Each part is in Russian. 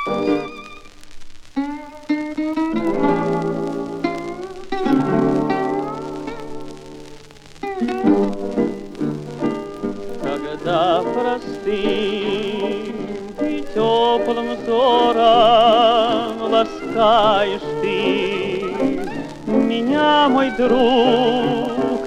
Когда простым и теплым взором ласкаешь ты меня, мой друг,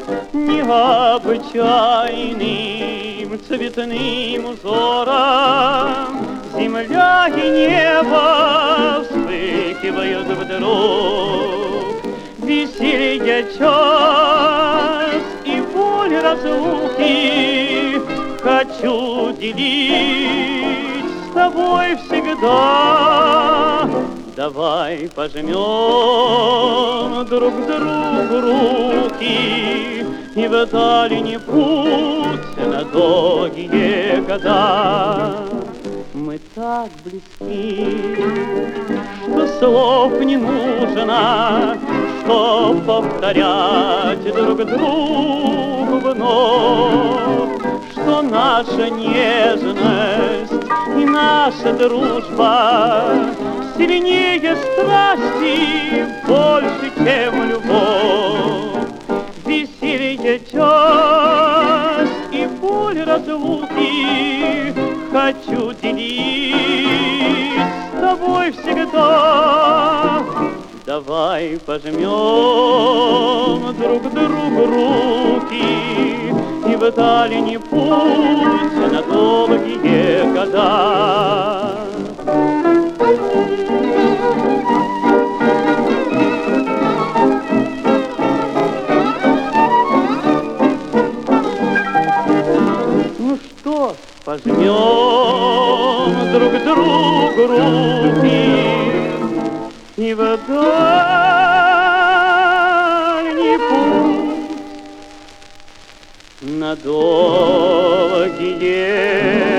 необычайным цветным узором, земля и небо вспыхивают вдруг. Веселье час и боль разлуки хочу делить с тобой всегда. Давай пожмем друг другу руки и в дальний путь на долгие года. Мы так близки, что слов не нужно, чтоб повторять друг другу вновь, что наша нежность и наша дружба сильнее страсти, больше, чем любовь. Веселье час и боль разлуки хочу делить с тобой всегда. Давай пожмем друг другу руки и в дальний путь на долгие года. Ну что, пожмем друг другу руки и в дальний путь на долгие